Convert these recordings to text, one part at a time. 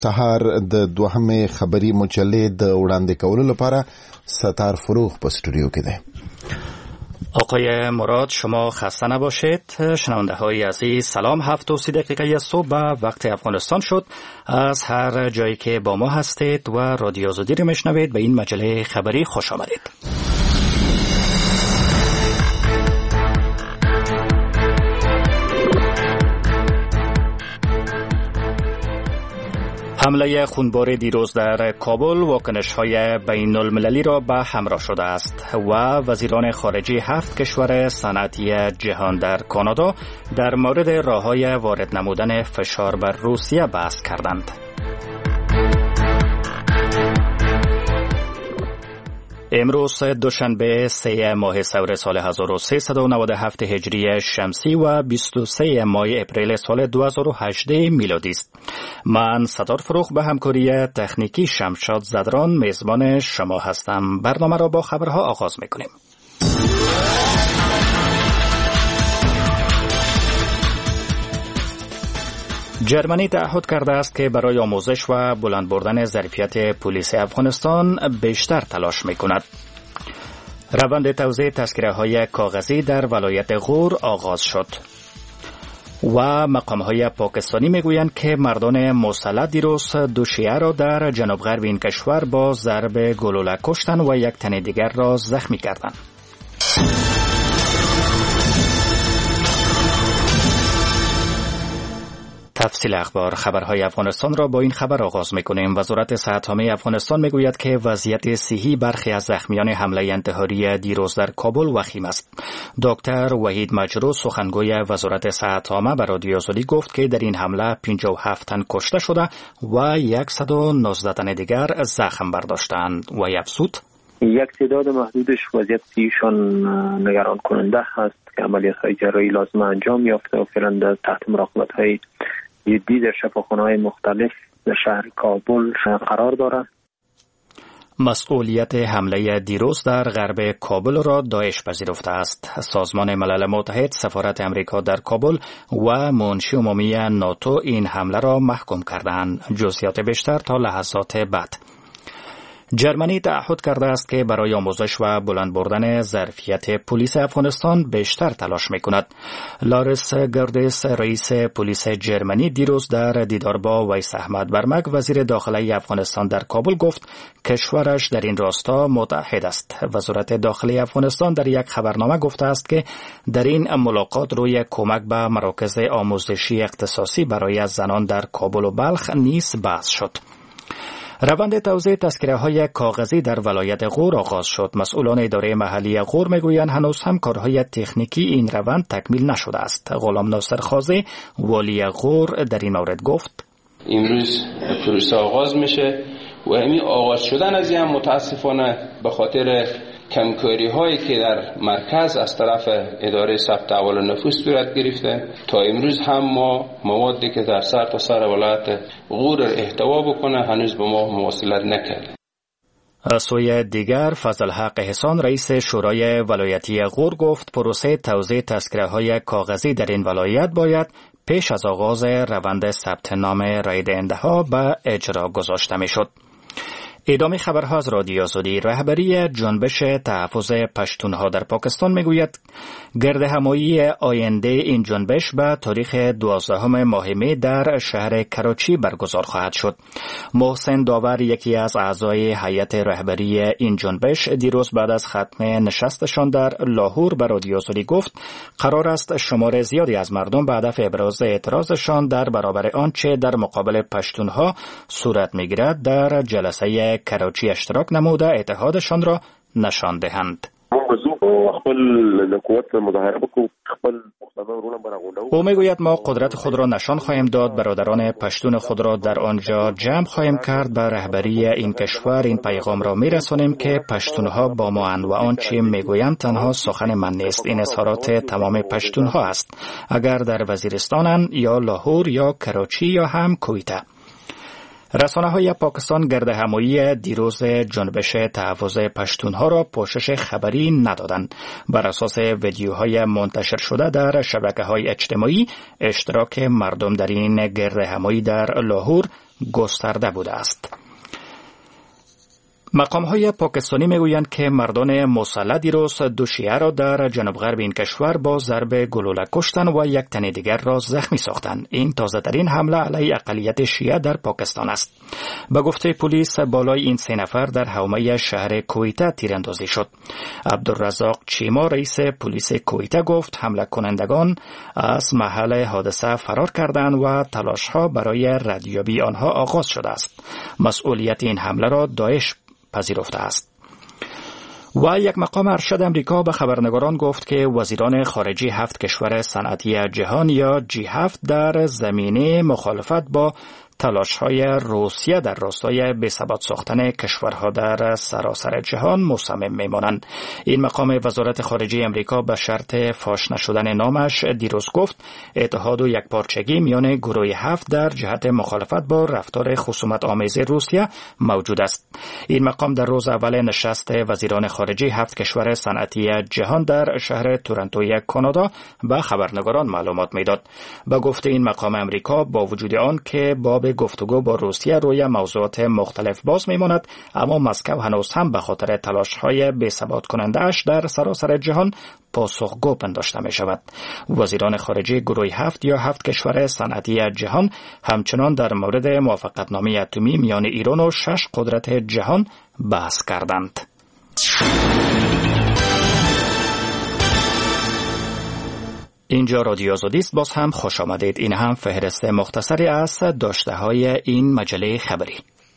سهار د دوهمې خبري مجلې د وړاندې کولو لپاره ستار فروغ په استودیو کې ده. آقای مراد شما خسته نباشید. شنونده های عزیز سلام. 7:30 صبح وقت افغانستان شد. از هر جایی که با ما هستید و رادیو آزادی رو میشنوید به این مجله خبری خوش آمدید. حمله خونبار دیروز در کابل واکنش‌های بین‌المللی را به همراه شده است و وزیران خارجه 7 کشور صنعتی جهان در کانادا در مورد راه‌های وارد نمودن فشار بر روسیه بحث کردند. امروز دوشنبه 3 ماه سور سال 1397 هجری شمسی و 23 ماه اپریل سال 2018 میلادی است. من ستار فروغ به همکاری تکنیکی شمشاد زدران میزبان شما هستم. برنامه را با خبرها آغاز میکنیم. جرمنی تعهد کرده است که برای آموزش و بلند بردن ظرفیت پلیس افغانستان بیشتر تلاش میکند. روند توزیع تذکره‌های کاغذی در ولایت غور آغاز شد و مقام‌های پاکستانی میگویند که مردان مسلح دیروز 2 شیعه را در جنوب غرب این کشور با ضرب گلوله کشتند و 1 تن دیگر را زخمی کردند. تفصیل اخبار. خبرهای افغانستان را با این خبر آغاز می‌کنیم. وزارت صحت عامه افغانستان میگوید که وضعیت صحی برخی از زخمیان حمله انتحاری دیروز در کابل وخیم است. دکتر وحید مجروح سخنگوی وزارت صحت عامه به رادیو آزادی گفت که در این حمله 57 تن کشته شده و 119 تن دیگر زخم برداشتند و افزود یک تعداد محدودش وضعیت صحیشان نگران کننده هست که عملیات‌های جراحی لازم انجام یافته و فعلا تحت مراقبت‌های جدی در شفاخانه‌های مختلف در شهر کابل قرار دارند. مسئولیت حمله دیروز در غرب کابل را داعش پذیرفته است. سازمان ملل متحد، سفارت امریکا در کابل و منشی عمومی ناتو این حمله را محکوم کردند. جزئیات بیشتر تا لحظات بعد. جرمنی تعهد کرده است که برای آموزش و بلند بردن ظرفیت پلیس افغانستان بیشتر تلاش میکند. لارس گردس رئیس پلیس جرمنی دیروز در دیدار با ویس احمد برمک وزیر داخلی افغانستان در کابل گفت کشورش در این راستا متحد است. وزارت داخلی افغانستان در یک خبرنامه گفته است که در این ملاقات روی کمک به مراکز آموزشی اختصاصی برای زنان در کابل و بلخ نیز بحث شد. روند توزیع تذکره‌های کاغذی در ولایت غور آغاز شد. مسئولان اداره محلی غور میگویند هنوز هم کارهای تکنیکی این روند تکمیل نشده است. غلام ناصر خازی والی غور در این مورد گفت امروز پروسه آغاز میشه و همین آغاز شدن از این متاسفانه به خاطر کمکاری هایی که در مرکز از طرف اداره ثبت احوال نفوس صورت گرفته تا امروز هم ما موادی که در سر تا سر ولایت غور احتوا بکنه هنوز به ما مواصلت نکرده. از سوی دیگر فضلحق حسان رئیس شورای ولایتی غور گفت پروسه توزیع تذکره‌های کاغذی در این ولایت باید پیش از آغاز روند ثبت نام رای دهنده‌ها به اجرا گذاشته میشد. ادامه خبرها از رادیو آزادی. رهبری جنبش تحفظ پشتونها در پاکستان میگوید گردهمایی آینده این جنبش به تاریخ 12 ماه می در شهر کراچی برگزار خواهد شد. محسن داور یکی از اعضای هیئت رهبری این جنبش دیروز بعد از ختم نشستشان در لاهور به رادیو آزادی گفت قرار است شمار زیادی از مردم به هدف ابراز اعتراضشان در برابر آنچه در مقابل پشتونها صورت میگیرد در جلسه کراچی اشتراک نموده اتحادشان را نشان دهند. او میگوید ما قدرت خود را نشان خواهیم داد، برادران پشتون خود را در آنجا جمع خواهیم کرد. به رهبری این کشور این پیغام را میرسانیم که پشتونها با ما اند و آنچه میگویند تنها سخن من نیست، این اظهارات تمام پشتونها است، اگر در وزیرستانند یا لاهور یا کراچی یا هم کویته. رسانه‌های پاکستان گردهمایی دیروز جنبش تحفظ پشتونها را پوشش خبری ندادند. بر اساس ویدیوهای منتشر شده در شبکه‌های اجتماعی، اشتراک مردم در این گردهمایی در لاهور گسترده بوده است. مقام‌های پاکستانی میگویند که مردان مسلح دیروز 2 شیعه را در جنوب غرب این کشور با ضرب گلوله کشتند و 1 تن دیگر را زخمی ساختند. این تازه‌ترین حمله علیه اقلیت شیعه در پاکستان است. به گفته پلیس، بالای این 3 نفر در حومه شهر کویته تیراندازی شد. عبدالرزاق چیما، رئیس پلیس کویته، گفت حمله کنندگان از محل حادثه فرار کردند و تلاش‌ها برای ردیابی آنها آغاز شده است. مسئولیت این حمله را داعش پذیرفته است. و یک مقام ارشد امریکا به خبرنگاران گفت که وزیران خارجه 7 کشور صنعتی جهان یا G7 در زمینه مخالفت با تلاش‌های روسیه در راستای بی‌ثبات ساختن کشورها در سراسر جهان مصمم می‌مانند. این مقام وزارت خارجه امریکا به شرط فاش نشدن نامش دیروز گفت اتحاد و یکپارچگی میان گروه 7 در جهت مخالفت با رفتار خصومت‌آمیز روسیه موجود است. این مقام در روز اول نشست وزیران خارجه 7 کشور صنعتی جهان در شهر تورنتوی کانادا به خبرنگاران معلومات می‌داد. به گفته این مقام، امریکا با وجود آن که باب گفتگو با روسیه روی موضوعات مختلف باز میماند، اما مسکو هنوز هم به خاطر تلاش‌های بی‌ثبات کننده‌اش در سراسر جهان پاسخگو پنداشته می شود. وزیران خارجه گروه 7 یا 7 کشور صنعتی جهان همچنان در مورد موافقتنامه اتمی میان ایران و 6 قدرت جهان بحث کردند. اینجا رادیو آزادی است. باز هم خوش آمدید. این هم فهرست مختصری از داشته‌های این مجله خبری.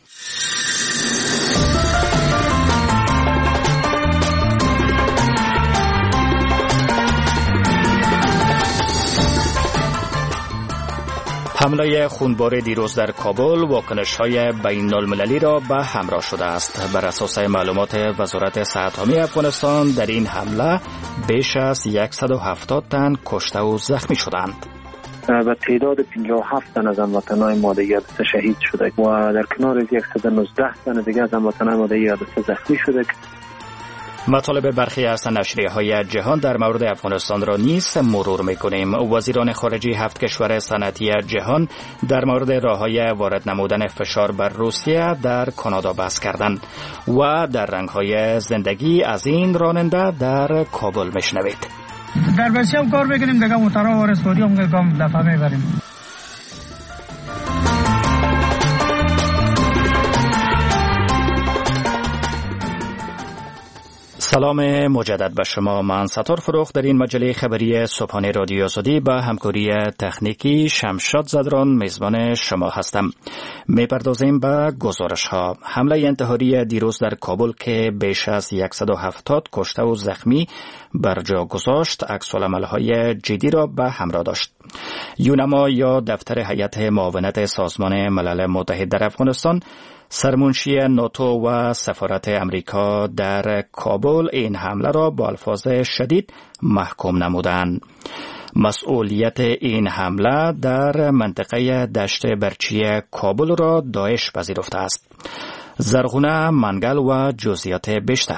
حمله خونبار دیروز در کابل واکنش‌های بین‌المللی را به همراه شده است. بر اساس معلومات وزارت صحت عامه افغانستان، در این حمله بیش از 170 تن کشته و زخمی شدند. و تعداد 57 تن از هموطنان ماده 11 شهید شده و در کنار 119 تن دیگر از هموطنان ماده 11 زخمی شده. مطالب برخی از نشریه‌های جهان در مورد افغانستان را نیز مرور می‌کنیم. وزیران خارجه 7 کشور صنعتی جهان در مورد راه‌های وارد نمودن فشار بر روسیه در کانادا بحث کردند و در رنگ‌های زندگی از این راننده در کابل می‌شنوید. در بسیار کار بکنیم دیگه موتورا وارد سودیم که کام دفعه می‌بریم. سلام مجدد به شما. من ستار فروخ در این مجله خبری صبحانه رادیو آزادی با همکاری تکنیکی شمشاد زدران میزبان شما هستم. میپردازیم به گزارش ها. حمله انتحاری دیروز در کابل که بیش از 170 کشته و زخمی بر جا گذاشت، عکس‌العمل‌های جدی را به همراه داشت. یونما یا دفتر هیئت معاونت سازمان ملل متحد در افغانستان، سرمنشی ناتو و سفارت امریکا در کابل این حمله را با الفاظ شدید محکوم نمودند. مسئولیت این حمله در منطقه دشت برچی کابل را داعش پذیرفته است. زرغونه منگل و جزئیات بیشتر.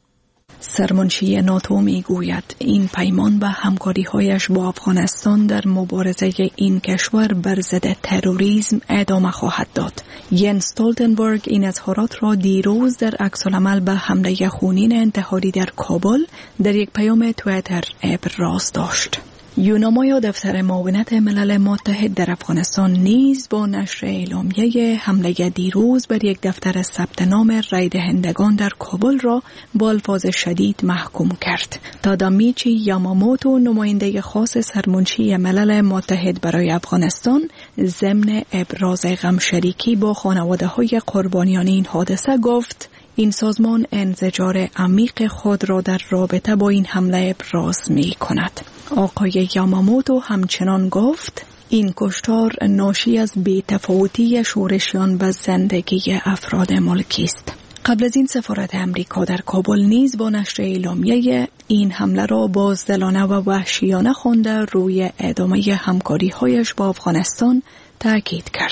سرمنشی ناتو می گوید این پیمان به همکاری‌هایش با افغانستان در مبارزه این کشور بر ضد تروریسم ادامه خواهد داد. ینس استولتنبرگ این اظهارات را دیروز در عکس‌العمل به حمله خونین انتحاری در کابل در یک پیام توییتر ابراز داشت. یونما یا دفتر معاونت ملل متحد در افغانستان نیز با نشر اعلامیه حمله دیروز بر یک دفتر ثبت نام رای دهندگان در کابل را با الفاظ شدید محکوم کرد. تادامیچی یاماموتو، نماینده خاص سرمنشی ملل متحد برای افغانستان، ضمن ابراز غم شریکی با خانواده‌های قربانیان این حادثه گفت این سازمان انزجار عمیق خود را در رابطه با این حمله ابراز می کند. آقای یاماموتو همچنان گفت این کشتار ناشی از بی‌تفاوتی شورشیان به زندگی افراد ملکی است. قبل از این سفارت امریکا در کابل نیز با نشر اعلامیه این حمله را بازدلانه و وحشیانه خوانده روی ادامه همکاری‌هایش با افغانستان تاکید کرد.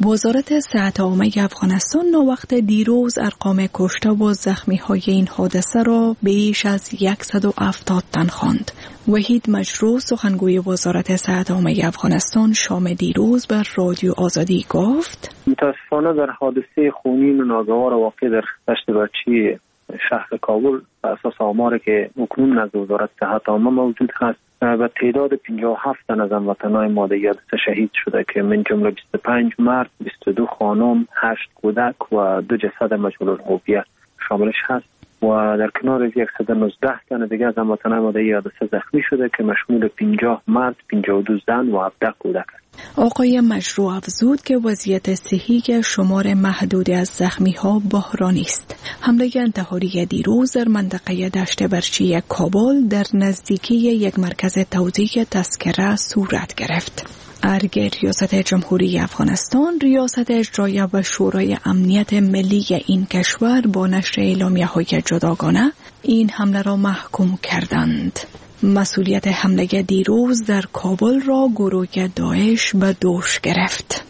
وزارت صحت عامه افغانستان ناوقت دیروز ارقام کشته و زخمی های این حادثه را بیش از 170 تن خواند. وحید مجروح سخنگوی وزارت صحت عامه افغانستان شام دیروز بر رادیو آزادی گفت: متاسفانه در حادثه خونین و ناگوار واقع در دشت برچی شهر کابل بر اساس آماری که اکنون نزد وزارت صحت عامه موجود هست و تعداد 57 تن از هموطنان ما در حادثه شهید شده که من جمله 25 مرد، 22 خانم، 8 کودک و 2 جسد مجهول الهویه شاملش هست و در کنار 119 تن دیگر از هموطنان ما در حادثه زخمی شده که مشمول 50 مرد، 52 زن و 17 کودک است. آقای مجروح افزود که وضعیت صحی شمار محدود از زخمی ها بحرانی است. حمله انتحاری دیروز در منطقه دشت برچی کابل در نزدیکی یک مرکز توزیع تذکره صورت گرفت. ارگ ریاست جمهوری افغانستان، ریاست اجرایی و شورای امنیت ملی این کشور با نشر اعلامیه‌های جداگانه این حمله را محکوم کردند. مسئولیت حمله دیروز در کابل را گروه داعش به دوش گرفت.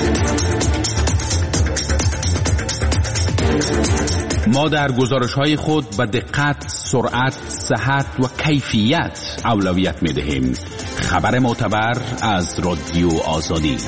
ما در گزارش‌های خود به دقت، سرعت، صحت و کیفیت اولویت می‌دهیم. خبر معتبر از رادیو آزادی.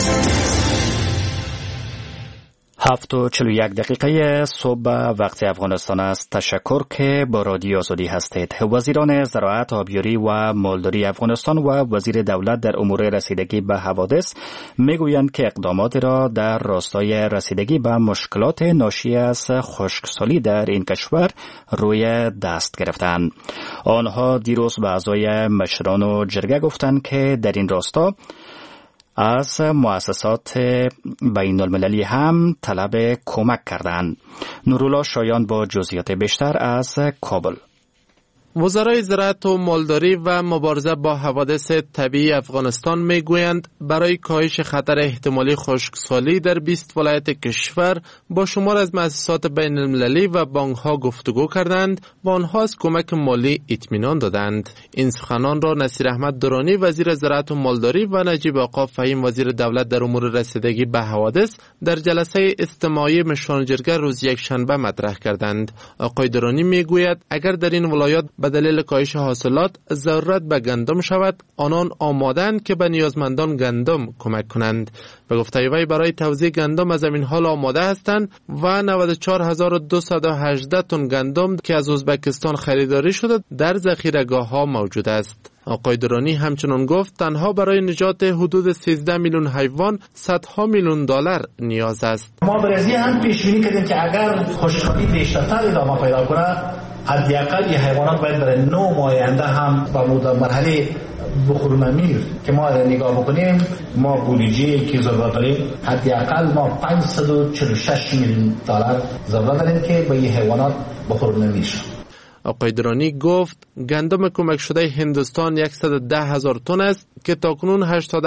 7:41 صبح وقت افغانستان است. تشکر که با رادیو آزادی هستید. وزیران زراعت، آبیاری و مالداری افغانستان و وزیر دولت در امور رسیدگی به حوادث میگویند که اقدامات را در راستای رسیدگی به مشکلات ناشی از خشکسالی در این کشور روی دست گرفتند. آنها دیروز به اعضای مشران و جرگه گفتند که در این راستا از مؤسسات بین المللی هم طلب کمک کردند. نورالله شایان با جزئیات بیشتر از کابل. وزرای زراعت و مالداری و مبارزه با حوادث طبیعی افغانستان میگویند برای کاهش خطر احتمالی خشکسالی در 20 ولایت کشور با شمار از مؤسسات بین المللی و بانک ها گفتگو کردند و آنها از کمک مالی اطمینان دادند. این سخنان را نصیر احمد درانی وزیر زراعت و مالداری و نجیب آقا فهیم وزیر دولت در امور رسیدگی به حوادث در جلسه اجتماعی مشران جرگه روز یکشنبه مطرح کردند. آقای درانی میگوید اگر در این ولایات به دلیل کاهش حاصلات ضرورت به گندم شود، آنان آمادند که به نیازمندان گندم کمک کنند. به گفته وی برای توزیع گندم از این حال آماده هستند و 94218 تن گندم که از ازبکستان خریداری شده در ذخیره‌گاه ها موجود است. آقای درانی همچنان گفت تنها برای نجات حدود 13 میلیون حیوان صدها میلیون دلار نیاز است. ما برای هم پیش بینی کردیم که اگر خشکسالی بیشتر ادامه پیدا کنه، حداقل این حیوانات باید برای 9 ماه آینده هم با مرحله بخور میر که ما را نگاه بکنیم، ما بودجه که ضرورت داریم حداقل ما 546 میلیون دلار ضرورت داریم که به این حیوانات بخور میر. آقای درانی گفت گندم کمک شده هندوستان 110,000 تن است که تاکنون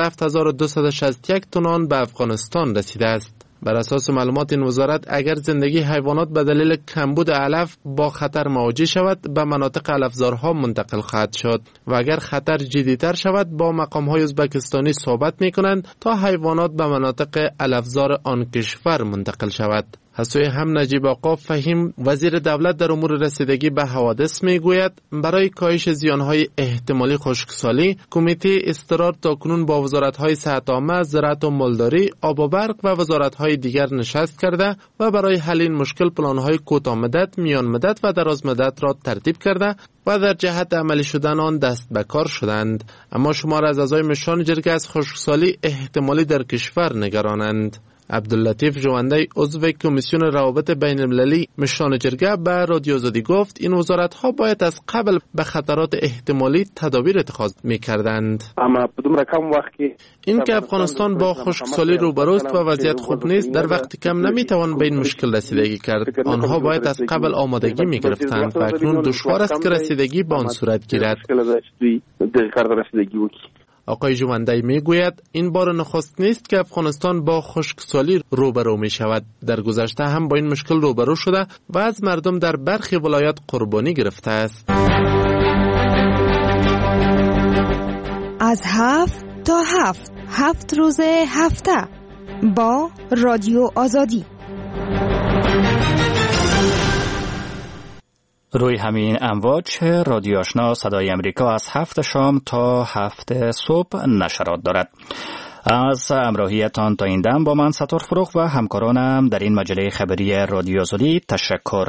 87,261 تن آن به افغانستان رسیده است. بر اساس معلومات این وزارت اگر زندگی حیوانات به دلیل کمبود علف با خطر مواجه شود به مناطق علفزارها منتقل خواهد شد و اگر خطر جدی‌تر شود با مقام‌های ازبکستانی صحبت می‌کنند تا حیوانات به مناطق علفزار آن کشور منتقل شود. از سوی هم نجیب آقا فهیم وزیر دولت در امور رسیدگی به حوادث میگوید برای کاهش زیانهای احتمالی خشکسالی کمیته اضطرار تاکنون با وزارت‌های صحت عامه، زراعت و مالداری، آب و برق و وزارت‌های دیگر نشست کرده و برای حل این مشکل پلان‌های کوتاه مدت، میان مدت و دراز مدت را ترتیب کرده و در جهت عملی شدن آن دست به کار شدند. اما شمار از اعضای مشران جرگه از خشکسالی احتمالی در کشور نگرانند. عبداللطیف جوانده عضو کمیسیون روابط بین المللی مشران جرگه به رادیو آزادی گفت این وزارت‌ها باید از قبل به خطرات احتمالی تدابیر اتخاذ می‌کردند. اما بدون رقم وقتی این که افغانستان با خشکسالی روبروست و وضعیت خوب نیست در وقت کم نمیتوان به این مشکل رسیدگی کرد. آنها باید از قبل آمادگی می‌گرفتند و اکنون دشوار است که رسیدگی به آن صورت گیرد. آقای جوانده میگوید این بار نخست نیست که افغانستان با خشکسالی روبرو می شود. در گذشته هم با این مشکل روبرو شده و از مردم در برخی ولایات قربانی گرفته است. از 7 تا 7 روز هفته با رادیو آزادی. روی همین امواج رادیو آشنا صدای امریکا از 7 شام تا 7 صبح نشرات دارد. از همراهیتان تا این دم با من ستار فروغ و همکارانم در این مجله خبری رادیو آزادی تشکر.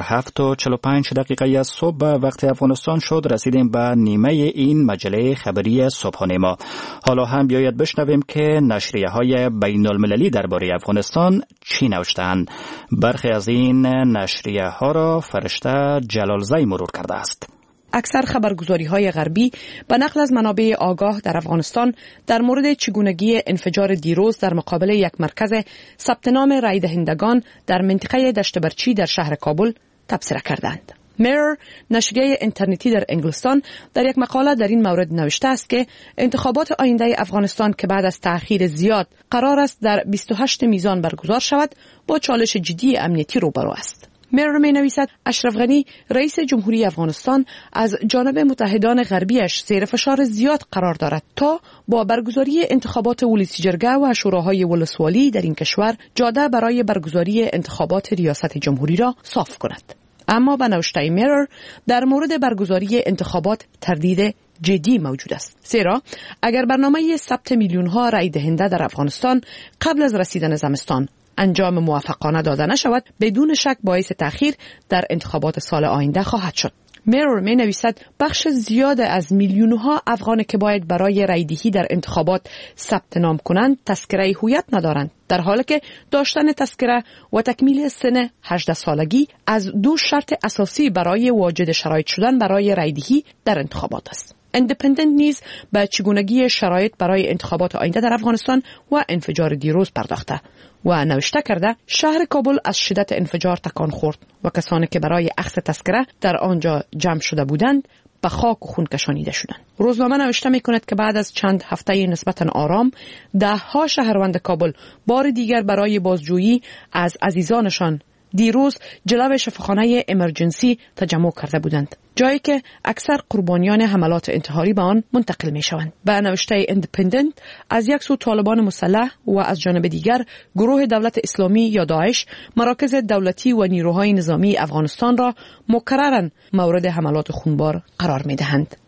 7:45 از صبح به وقت افغانستان شد. رسیدیم به نیمه این مجله خبری صبحانه ما. حالا هم بیاید بشنویم که نشریه های بین المللی درباره افغانستان چی نوشتند. برخی از این نشریه ها را فرشته جلالزی مرور کرده است. اکثر خبرگزاری‌های غربی به نقل از منابع آگاه در افغانستان در مورد چگونگی انفجار دیروز در مقابل یک مرکز ثبت نام رای دهندگان در منطقه دشت برچی در شهر کابل تبصره کردند. میرر، نشریه اینترنتی در انگلستان، در یک مقاله در این مورد نوشته است که انتخابات آینده افغانستان که بعد از تأخیر زیاد قرار است در 28 میزان برگزار شود، با چالش جدی امنیتی روبرو است. میرر می نویسد اشرف غنی رئیس جمهوری افغانستان از جانب متحدان غربیش زیر فشار زیاد قرار دارد تا با برگزاری انتخابات ولسی جرگه و شوراهای ولسوالی در این کشور جاده برای برگزاری انتخابات ریاست جمهوری را صاف کند. اما به نوشته میرر در مورد برگزاری انتخابات تردید جدی موجود است، زیرا اگر برنامه ثبت میلیون ها رای دهنده در افغانستان قبل از رسیدن زمستان انجام موفقانه داده نشود، بدون شک باعث تأخیر در انتخابات سال آینده خواهد شد. میرور می نویسد بخش زیاد از میلیونها افغان که باید برای رایدهی در انتخابات ثبت نام کنند تذکره هویت ندارند، در حالی که داشتن تذکره و تکمیل سن 18 سالگی از دو شرط اساسی برای واجد شرایط شدن برای رایدهی در انتخابات است. اندپندنت نیز به چگونگی شرایط برای انتخابات آینده در افغانستان و انفجار دیروز پرداخته و نوشته کرده شهر کابل از شدت انفجار تکان خورد و کسانی که برای اخذ تذکره در آنجا جمع شده بودند به خاک و خون کشانیده شدند. روزنامه نوشته می کند که بعد از چند هفته نسبتاً آرام، ده‌ها شهروند کابل بار دیگر برای بازجویی از عزیزانشان دیروز جلو شفاخانه امرجنسی تجمع کرده بودند، جایی که اکثر قربانیان حملات انتحاری به آن منتقل می شوند. به نوشته ایندیپندنت، از یک سو طالبان مسلح و از جانب دیگر گروه دولت اسلامی یا داعش مراکز دولتی و نیروهای نظامی افغانستان را مکرراً مورد حملات خونبار قرار می دهند.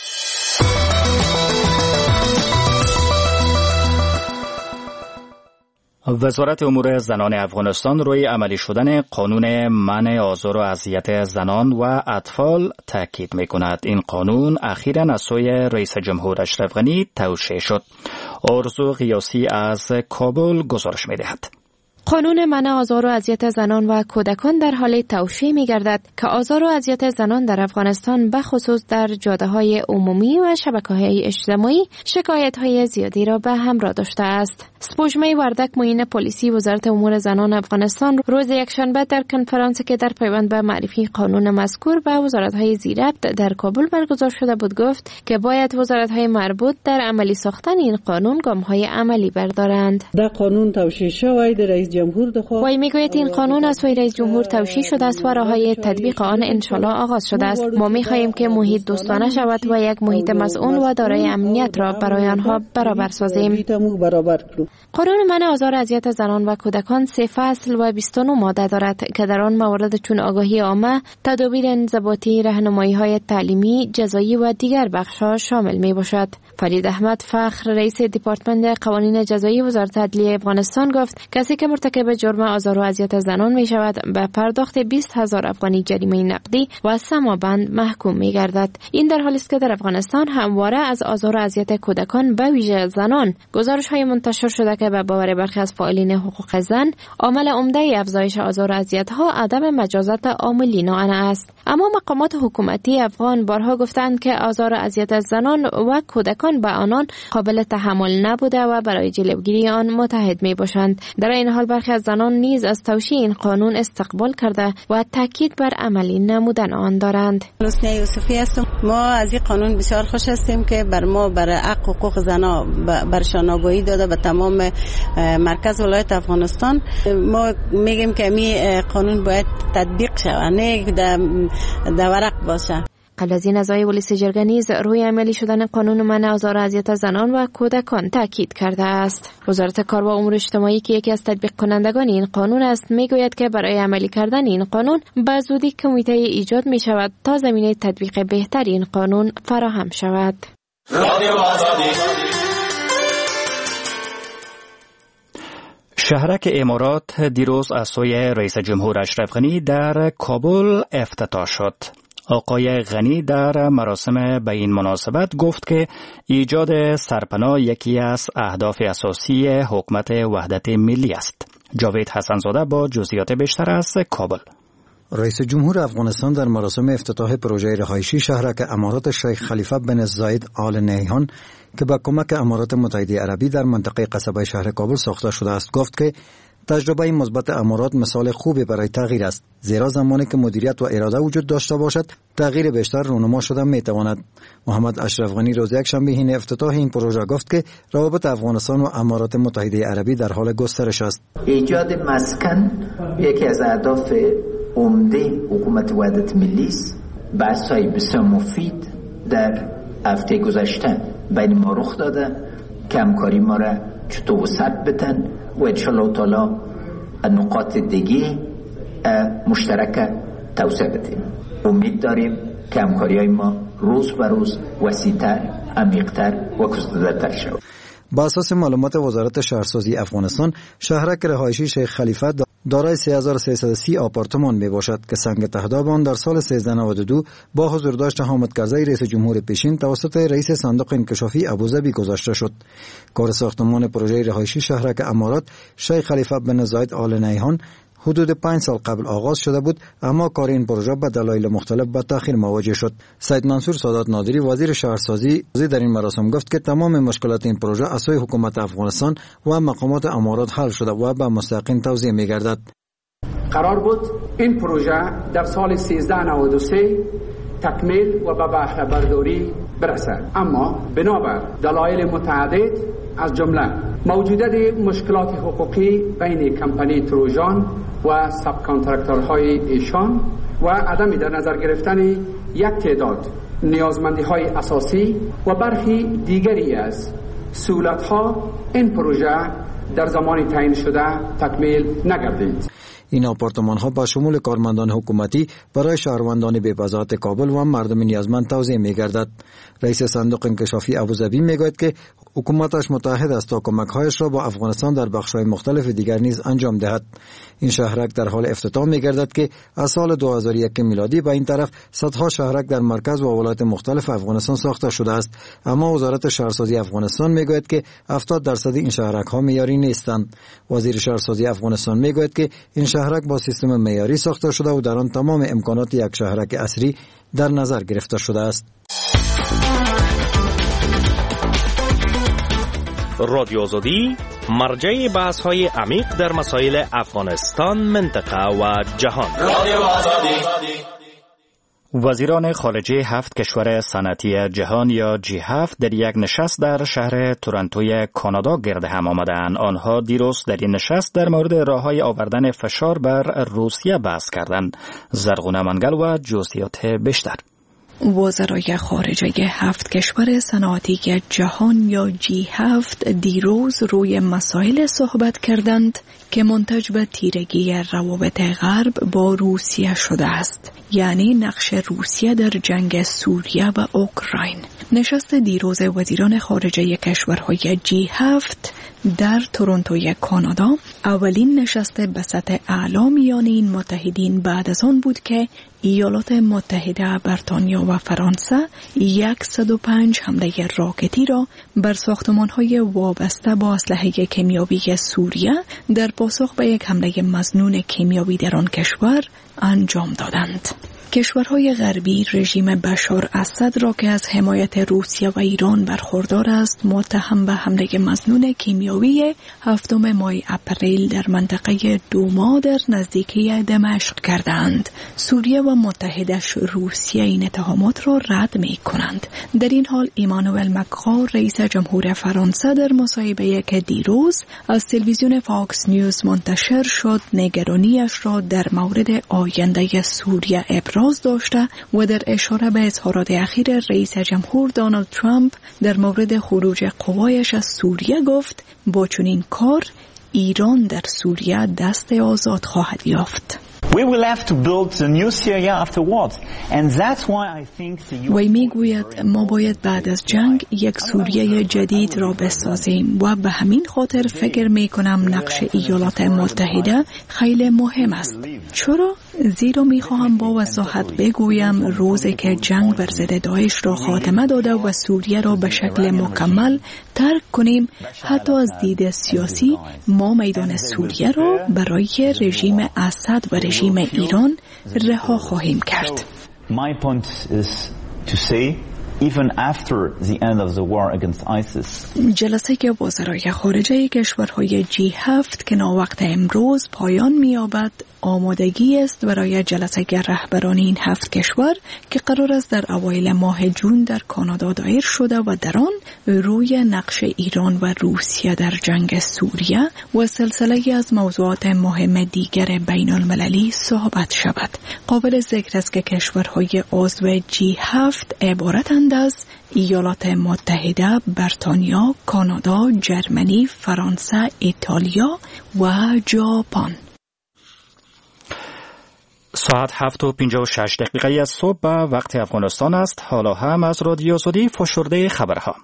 وزارت امور زنان افغانستان روی عملی شدن قانون منع آزار و اذیت زنان و اطفال تاکید می‌کند. این قانون اخیراً از سوی رئیس جمهور اشرف غنی توشیح شد. آرزو قیاسی از کابل گزارش می‌دهد. قانون منع آزار و اذیت زنان و کودکان در حال توشیح می‌گردد که آزار و اذیت زنان در افغانستان به خصوص در جاده‌های عمومی و شبکه‌های اجتماعی شکایت‌های زیادی را به همراه داشته است. سپوږمۍ وردک معین پلیسی وزارت امور زنان افغانستان روز یکشنبه در کنفرانسی که در پیوند به معرفی قانون مذکور به وزارت‌های زیربط در کابل برگزار شده بود گفت که باید وزارت‌های مربوط در عملی ساختن این قانون گام‌های عملی بردارند. در قانون توشیح شود رئیس جمهور وی میگوید این قانون از سوی رئیس جمهور توشیح شده است و راه‌های تطبیق آن انشالله آغاز شده است. ما می‌خواهیم که محیط دوستانه شود و یک محیط مسئول و دارای امنیت را برای آنها برابر سازیم. قانون منع آزار و اذیت زنان و کودکان 3 فصل و 29 ماده دارد که در آن موارد چون آگاهی عامه، تدابیر انضباطی، راهنمایی‌های تعلیمی، جزایی و دیگر بخش‌ها شامل می‌باشد. فرید احمد فخر رئیس دپارتمان قوانین جزایی وزارت عدلیه افغانستان گفت کسی که مرتکب جرم آزار و اذیت زنان می شود به پرداخت 20,000 افغانی جریمه نقدی و سمابند محکوم می گردد. این در حالی است که در افغانستان همواره از آزار و اذیت کودکان به ویژه زنان گزارش‌های منتشر شده که به باور برخی از فاعلین حقوق زن عامل عمده افزایش آزار و اذیت‌ها عدم مجازات عاملین آن است. اما مقامات حکومتی افغان بارها گفتند که آزار و اذیت زنان و کودکان به آنان قابل تحمل نبوده و برای جلوگیری آن متحد می باشند. در این حال برخی از زنان نیز از توشیح این قانون استقبال کرده و تاکید بر عملی نمودن آن دارند. لوسنیا یوسفی هستم. ما از این قانون بسیار خوش هستیم که بر ما بر حق حقوق زنا برشان آگاهی داده به تمام مرکز ولایت افغانستان. ما میگیم که می قانون باید تطبیق شود، نه در ورق باشه. قبل از این اعضای پلیس جرگه نیز روی عملی شدن قانون منع آزار و اذیت زنان و کودکان تاکید کرده است. وزارت کار و امور اجتماعی که یکی از تطبیق کنندگان این قانون است میگوید که برای عملی کردن این قانون به زودی کمیته ایجاد می شود تا زمینه تطبیق بهتر این قانون فراهم شود. شهرک امارات دیروز از سوی رئیس جمهور اشرف غنی در کابل افتتاح شد. آقای غنی در مراسم به این مناسبت گفت که ایجاد سرپناه یکی از اهداف اساسی حکومت وحدت ملی است. جاوید حسنزاده با جزئیات بیشتر از کابل. رئیس جمهور افغانستان در مراسم افتتاح پروژه رهایشی شهرک امارات شیخ خلیفه بن زاید آل نهیان که با کمک امارات متحده عربی در منطقه قصبه شهر کابل ساخته شده است گفت که تجربه مثبت امارات مثال خوبی برای تغییر است، زیرا زمانی که مدیریت و اراده وجود داشته باشد تغییر بیشتر رونما شده می تواند. محمد اشرف غنی روز یکشنبه حین افتتاح این پروژه گفت که روابط افغانستان و امارات متحده عربی در حال گسترش است. ایجاد مسکن یکی از اهداف عمده حکومت وحدت ملی است. بحث‌های بسیار مفید در هفته گذشته بین ما رخ داده که همکاری ما را چطور وسعت بدن و انشاءالله تعالی نقاط دیگه مشترک توسعه بدیم. امید داریم که همکاری‌های ما روز به روز وسیع‌تر، عمیق‌تر و گسترده‌تر شود. با اساس معلومات وزارت شهرسازی افغانستان، شهرک رهایشی شیخ خلیفه دارای 3330 آپارتمان می باشد که سنگ تهداب آن در سال 1392 با حضورداشت حامد کرزی رئیس جمهور پیشین توسط رئیس صندوق انکشافی ابوظبی گذاشته شد. کار ساختمان پروژه رهایشی شهرک امارات شیخ خلیفه بن زاید آل نهیان حدود 5 سال قبل آغاز شده بود، اما کار این پروژه به دلایل مختلف به تأخیر مواجه شد. سید منصور سادات نادری وزیر شهرسازی در این مراسم گفت که تمام مشکلات این پروژه از سوی حکومت افغانستان و مقامات امارات حل شده و به مستقیم توزیع می‌گردد. قرار بود این پروژه در سال 1393 تکمیل و به بهره برداری برسد، اما بنابر دلایل متعدد از جمله موجودیت مشکلات حقوقی بین کمپانی تروژان و ساب کانترکتورهای ایشان و عدم در نظر گرفتن یک تعداد نیازمندی‌های اساسی و برخی دیگری از سهولت‌ها این پروژه در زمان تعیین شده تکمیل نگردید. این آپارتمان ها با شمول کارمندان حکومتی برای شهروندان بی‌وضاحت کابل و مردم نیازمند توزیع می‌گردد. رئیس صندوق انکشافی ابوظبی میگوید که حکومتش متحد است تا کمک‌هایش را با افغانستان در بخش‌های مختلف دیگر نیز انجام دهد. این شهرک در حال افتتاح می‌گردد که از سال 2001 میلادی به این طرف صدها شهرک در مرکز و ولایات مختلف افغانستان ساخته شده است، اما وزارت شهرسازی افغانستان میگوید که 70% این شهرک‌ها معیاری نیستند. وزیر شهرسازی افغانستان میگوید که این شهرک با سیستم معیاری ساخته شده و در آن تمام امکانات یک شهرک عصری در نظر گرفته شده است. رادیو آزادی مرجع بحث‌های عمیق در مسائل افغانستان، منطقه و جهان. رادیو آزادی. وزیران خارجه 7 کشور صنعتی جهان یا G7 در یک نشست در شهر تورنتوی کانادا گرد هم آمدند. آنها دیروز در این نشست در مورد راه‌های آوردن فشار بر روسیه بحث کردند. زرغونه منگل و جزئیات بیشتر. وزرای خارجه 7 کشور صنعتی جهان یا G7 دیروز روی مسائل صحبت کردند که منتج به تیرگی روابط غرب با روسیه شده است، یعنی نقش روسیه در جنگ سوریه و اوکراین. نشست دیروز وزیران خارجه کشورهای G7 در تورنتوی کانادا اولین نشست به سطح اعلا میان این متحدین بعد از آن بود که ایالات متحده، بریتانیا و فرانسه 105 حمله راکتی را بر ساختمان‌های وابسته با اسلحه کیمیایی سوریه در پاسخ به یک حمله مظنون کیمیایی در آن کشور انجام دادند. کشورهای غربی رژیم بشار اسد را که از حمایت روسیه و ایران برخوردار است متهم به حمله مظنون کیمیایی 7 ماه اپریل در منطقه دوما در نزدیکی دمشق کردند. سوریه و متحدش روسیه این اتهامات را رد می کنند. در این حال ایمانوئل مکرون رئیس جمهور فرانسه در مصاحبه‌ای که دیروز از تلویزیون فاکس نیوز منتشر شد نگرانیش را در مورد آینده سوریه ابراز اعتراض داشته و در اشاره به اظهارات اخیر رئیس جمهور دونالد ترامپ در مورد خروج قوایش از سوریه گفت با چنین کار ایران در سوریه دست آزاد خواهد یافت. We will have to build a new Syria afterwards, and that's why I think وی میگوید ما باید بعد از جنگ یک سوریه جدید را بسازیم و به همین خاطر فکر میکنم نقش ایالات متحده خیلی مهم است. چرا؟ زیرا میخواهم با وضاحت بگویم روزی که جنگ بر ضد داعش را خاتمه داده و سوریه را به شکل مکمل ترک کنیم، حتی از دید سیاسی ما میدان سوریه را برای رژیم اسد و رژیم ایران رها خواهیم کرد. My point is to say even after the end of the war against ISIS. جلسه که وزرای خارجه کشورهای G7 که ناوقت امروز پایان می‌یابد آمادگی است برای جلسه رهبران این 7 کشور که قرار است در اوایل ماه جون در کانادا دایر شده و در آن روی نقش ایران و روسیه در جنگ سوریه و سلسله از موضوعات مهم دیگر بین المللی صحبت شود. قابل ذکر است که کشورهای عضو G7 عبارتند از ایالات متحده، بریتانیا، کانادا، جرمنی، فرانسه، ایتالیا و ژاپن. ساعت 7:56 از صبح به وقت افغانستان است. حالا هم از رادیو آزادی فشرده خبرها.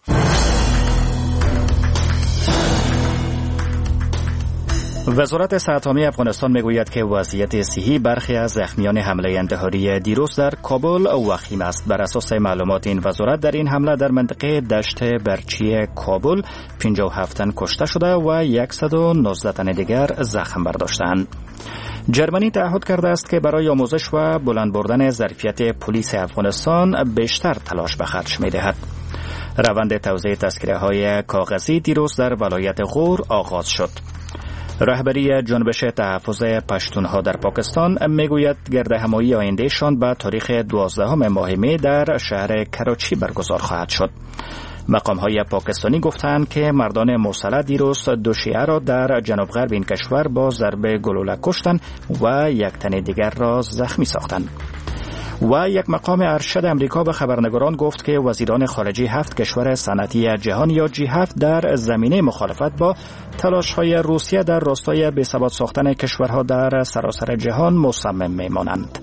وزارت صحت عامه افغانستان میگوید که وضعیت صحی برخی از زخمیان حمله انتحاری دیروز در کابل وخیم است. بر اساس معلومات این وزارت در این حمله در منطقه دشت برچی کابل 57 تن کشته شده و 119 تن دیگر زخم برداشتند. جرمنی تعهد کرده است که برای آموزش و بلند بردن ظرفیت پلیس افغانستان بیشتر تلاش به خرج می‌دهد. روند توزیع تذکره‌های کاغذی دیروز در ولایت غور آغاز شد. رهبری جنبش تحفظ پشتونها در پاکستان میگوید گردهمایی آیندهشان به تاریخ 12 ماه می در شهر کراچی برگزار خواهد شد. مقام‌های پاکستانی گفتند که مردان موصله دیروز 2 شیعه را در جنوب غرب این کشور با ضرب گلوله کشتند و 1 تن دیگر را زخمی ساختند. و یک مقام ارشد امریکا به خبرنگاران گفت که وزیران خارجه 7 کشور صنعتی جهان یا G7 در زمینه مخالفت با تلاش‌های روسیه در راستای بی‌ثبات ساختن کشورها در سراسر جهان مصمم می‌مانند.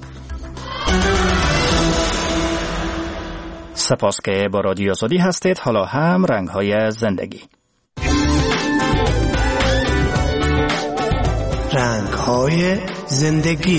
سپاس که با رادیو آزادی هستید. حالا هم رنگ‌های زندگی. رنگ‌های زندگی.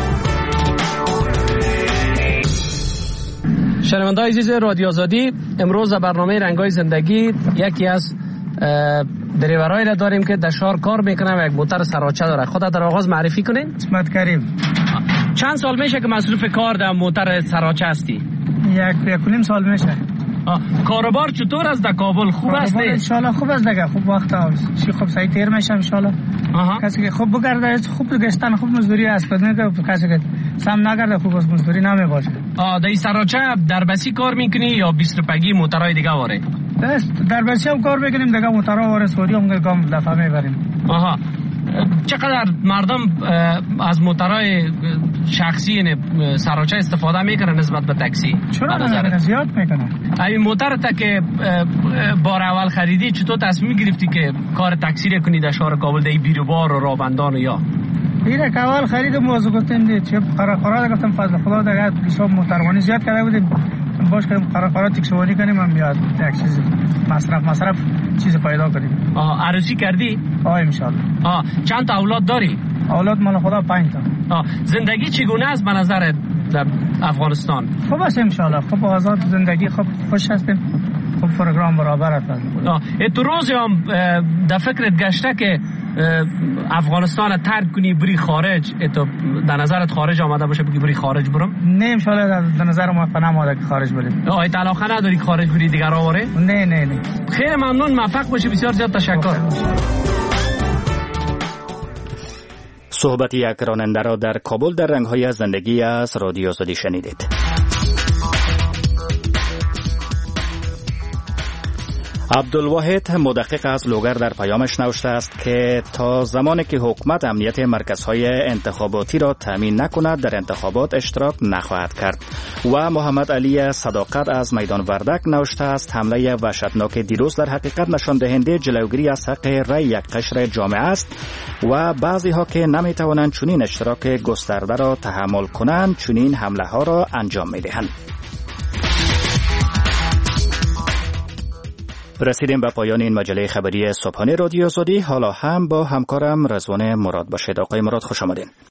شنونده‌های عزیز رادیو آزادی، امروز برنامه رنگ‌های زندگی یکی از دریورایی را داریم که در شهر کار میکنه و یک موتر سراچه داره. خودت در آغاز معرفی کنین. اسمت کریم. چند سال میشه که مصروف کار در موتر سراچه هستی؟ 1.5 سال میشه. کاروبار چطور است در کابل؟ خوب است؟ ان شاء الله خوب است دیگه. خوب وقت است. چی خوب سعی تیر میشه ان شاء الله. کسی که خوب بگرده خوب گشتن خوب مزدوری است. نه که کسی که سم نگرده خوب مزدوری نمیباشه. در سراچه در بسی کار میکنی یا 20 رپگی موترای دیگه واره؟ در بسی هم کار میکنیم دیگه، موترها واره سوری هم گام دفعه میبریم. چقدر مردم از موترهای شخصی سراچه استفاده میکنن نسبت به تاکسی؟ چرا زیاد میکنن. این موتر تا که بار اول خریدی چطور تصمیم گرفتی که کار تاکسی رو کنی در شهر کابل، در بیروبار و راهبندان و یا؟ اینه که اول خریدم موضوع گفتم دید چه قرار گفتم فضل خدا دیگه حساب موتروانی زیاد کرده بودیم باش که قرار تکسوانی کنیم هم بیاد یک چیز مصرف چیز پیدا کنیم. عروسی کردی؟ ان شاء الله. چند تا اولاد داری؟ اولاد مال خدا 5 تا. زندگی چگونه است به نظرت در افغانستان؟ خوب است ان شاء الله. خوب آزاد زندگی، خوب خوش هستیم. خوب پروگرام برابر است. تو روزی هم در فکرت گشته که افغانستان ترک کنی بری خارج؟ تو در نظرت خارج آمده باشه بگی بری خارج برم؟ نه ان شاء الله در نظر ما فنا آمده که خارج بریم. ایت علاقه نداری که خارج بری دیگر آوره؟ نه. خیلی ممنون، موفق باشی. بسیار زیاد تشکر. صحبت یک راننده را در کابل در رنگ‌های زندگی از رادیو آزادی شنیدید. عبدالواحد مدقق از لوگر در پیامش نوشته است که تا زمانی که حکومت امنیت مرکزهای انتخاباتی را تامین نکند در انتخابات اشتراک نخواهد کرد. و محمد علی صداقت از میدان وردک نوشته است حمله وحشتناک دیروز در حقیقت نشان دهنده جلوگیری از حق رأی یک قشر جامعه است و بعضی ها که نمی توانند چنین اشتراک گسترده را تحمل کنند چنین حمله ها را انجام می دهند. رسیدیم به پایان این مجله خبری صبحانه رادیو آزادی. حالا هم با همکارم رضوان مراد باشید. آقای مراد خوش آمدین.